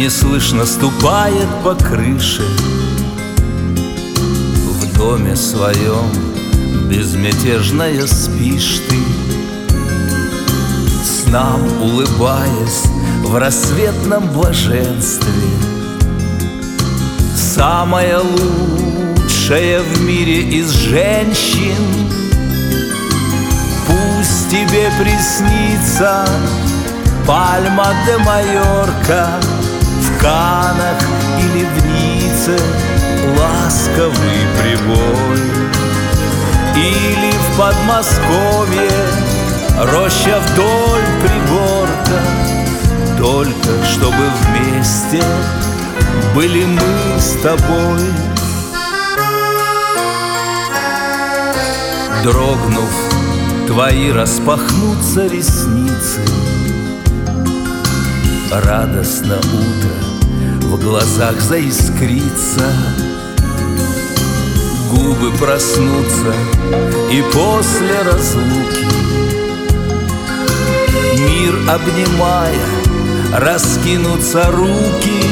неслышно ступает по крыше. В доме своем безмятежная спишь ты, снам улыбаясь в рассветном блаженстве. Самая лучшая в мире из женщин, пусть тебе приснится Пальма де Майорка, в Каннах или в Ницце ласковый прибой, или в Подмосковье роща вдоль пригорка, только чтобы вместе были мы с тобой. Дрогнув, твои распахнутся ресницы, радостно утро в глазах заискрится, губы проснутся, и после разлуки, мир обнимая, раскинутся руки.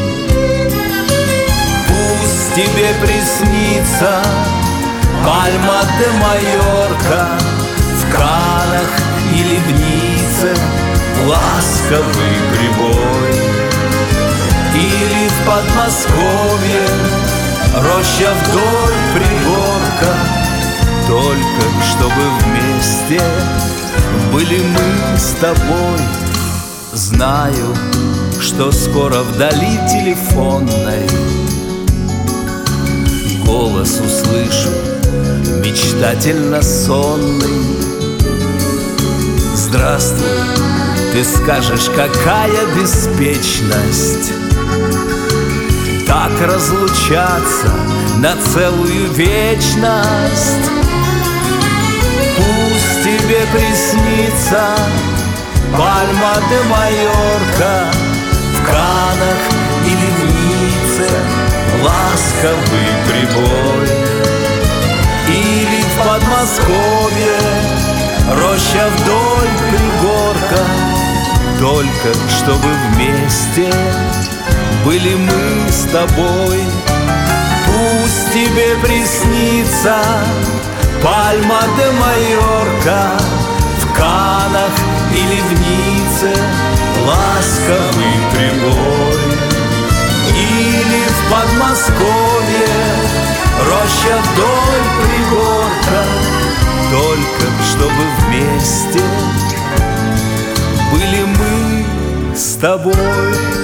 Пусть тебе приснится Пальма де Майорка, в Каннах или в Ницце ласковый прибой, или в Подмосковье роща вдоль пригорка, только чтобы вместе были мы с тобой. Знаю, что скоро вдали телефонной голос услышу, мечтательно сонный. Здравствуй, ты скажешь, какая беспечность так разлучаться на целую вечность. Пусть тебе приснится Пальма де Майорка, в Каннах или в Ницце ласковый прибой, или в Подмосковье роща вдоль пригорка, только чтобы вместе были мы с тобой. Пусть тебе приснится Пальма де Майорка, в Каннах или в Ницце ласковый прибой, или в Подмосковье роща вдоль пригорка, только чтобы вместе были мы с тобой.